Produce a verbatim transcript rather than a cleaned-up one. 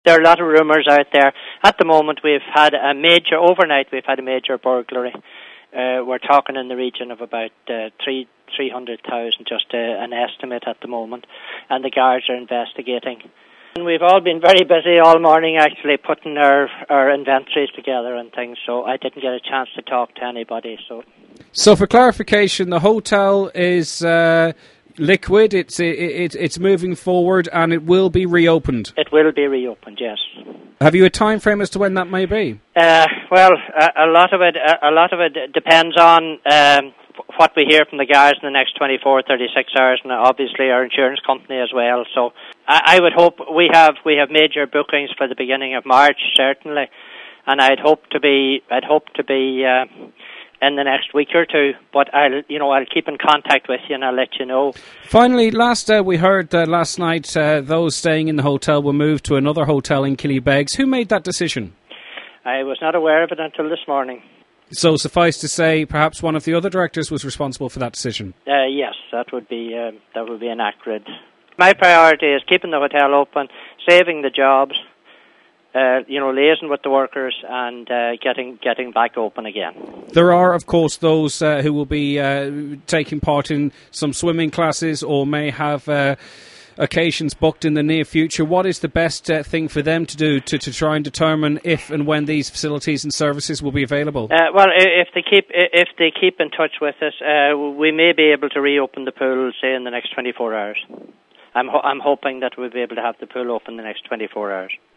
There are a lot of rumours out there. At the moment, we've had a major, overnight, we've had a major burglary. Uh, we're talking in the region of about uh, three, 300,000, just uh, an estimate at the moment, and the guards are investigating. And we've all been very busy all morning actually putting our, our inventories together and things, so I didn't get a chance to talk to anybody. So, so for clarification, the hotel is... Uh liquid, it's it, it's moving forward, and it will be reopened. It will be reopened, yes. Have you a time frame as to when that may be? Uh, well, a, a lot of it, a, a lot of it depends on um, what we hear from the guys in the next twenty-four, thirty-six hours, and obviously our insurance company as well. So, I, I would hope we have we have major bookings for the beginning of March, certainly, and I'd hope to be I'd hope to be. Uh, in the next week or two, but I'll, you know, I'll keep in contact with you and I'll let you know. Finally, last uh, we heard uh, last night uh, those staying in the hotel were moved to another hotel in Killybegs. Who made that decision? I was not aware of it until this morning. So suffice to say, perhaps one of the other directors was responsible for that decision? Uh, yes, that would be uh, that would be inaccurate. My priority is keeping the hotel open, saving the jobs, Uh, you know, liaising with the workers and uh, getting getting back open again. There are, of course, those uh, who will be uh, taking part in some swimming classes or may have uh, occasions booked in the near future. What is the best uh, thing for them to do to, to try and determine if and when these facilities and services will be available? Uh, well, if they keep if they keep in touch with us, uh, we may be able to reopen the pool, say, in the next twenty-four hours. I'm ho- I'm hoping that we'll be able to have the pool open in the next twenty-four hours.